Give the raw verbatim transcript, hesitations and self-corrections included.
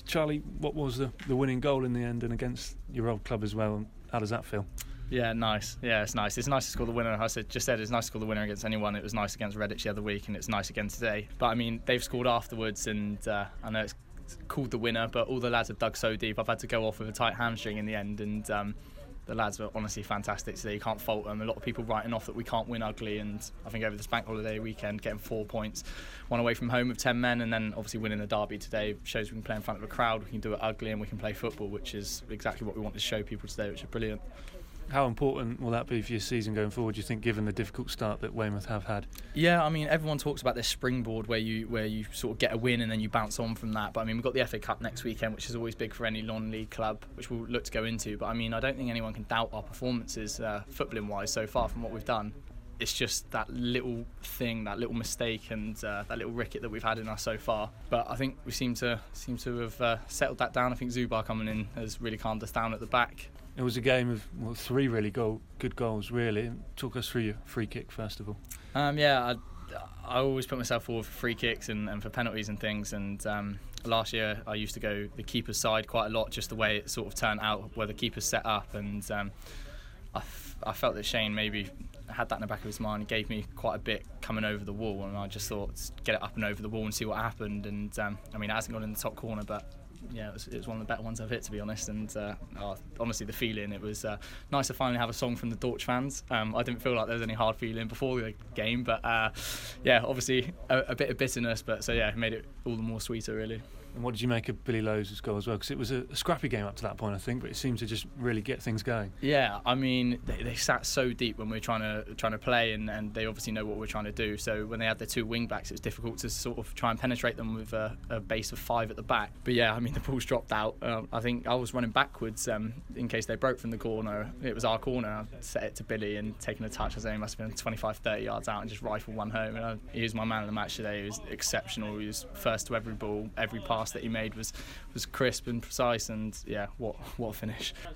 Charlie, what was the, the winning goal in the end, and against your old club as well? How does that feel? Yeah, nice. Yeah, it's nice. It's nice to score the winner. I said, just said it's nice to score the winner against anyone. It was nice against Redditch the other week, and it's nice again today. But I mean, they've scored afterwards, and uh, I know it's called the winner, but all the lads have dug so deep. I've had to go off with a tight hamstring in the end, and um, the lads were honestly fantastic today. You can't fault them. A lot of people writing off that we can't win ugly, and I think over this bank holiday weekend, getting four points, one away from home with ten men, and then obviously winning the derby today shows we can play in front of a crowd, we can do it ugly, and we can play football, which is exactly what we wanted to show people today, which is brilliant. How important will that be for your season going forward, do you think, given the difficult start that Weymouth have had? Yeah, I mean, everyone talks about this springboard where you where you sort of get a win and then you bounce on from that. But I mean, we've got the F A Cup next weekend, which is always big for any non-league club, which we'll look to go into. But I mean, I don't think anyone can doubt our performances, uh, footballing-wise, so far from what we've done. It's just that little thing, that little mistake, and uh, that little ricket that we've had in us so far. But I think we seem to seem to have uh, settled that down. I think Zubar coming in has really calmed us down at the back. It was a game of well, three really goal, good goals, really. Talk us through your free kick, first of all. Um, yeah, I, I always put myself forward for free kicks and, and for penalties and things. And um, last year I used to go the keeper's side quite a lot, just the way it sort of turned out, where the keeper's set up. And um, I, f- I felt that Shane maybe had that in the back of his mind. He gave me quite a bit coming over the wall, and I just thought, get it up and over the wall and see what happened. And um, I mean, it hasn't gone in the top corner, but yeah, it was, it was one of the better ones I've hit, to be honest. And uh, oh, honestly, the feeling, it was uh, nice to finally have a song from the Dortch fans. Um, I didn't feel like there was any hard feeling before the game, but uh, yeah, obviously a, a bit of bitterness, but so yeah, it made it all the more sweeter, really. And what did you make of Billy Lowe's goal as well? Because it was a, a scrappy game up to that point, I think, but it seemed to just really get things going. Yeah, I mean, they, they sat so deep when we were trying to trying to play, and, and they obviously know what we're trying to do. So when they had their two wing backs, it was difficult to sort of try and penetrate them with a, a base of five at the back. But yeah, I mean, the ball's dropped out. Uh, I think I was running backwards um, in case they broke from the corner. It was our corner. I set it to Billy and taking a touch. I think it must have been twenty-five, thirty yards out, and just rifle one home. And I, he was my man of the match today. He was exceptional. He was first to every ball. Every pass that he made was was crisp and precise, and yeah, what what a finish.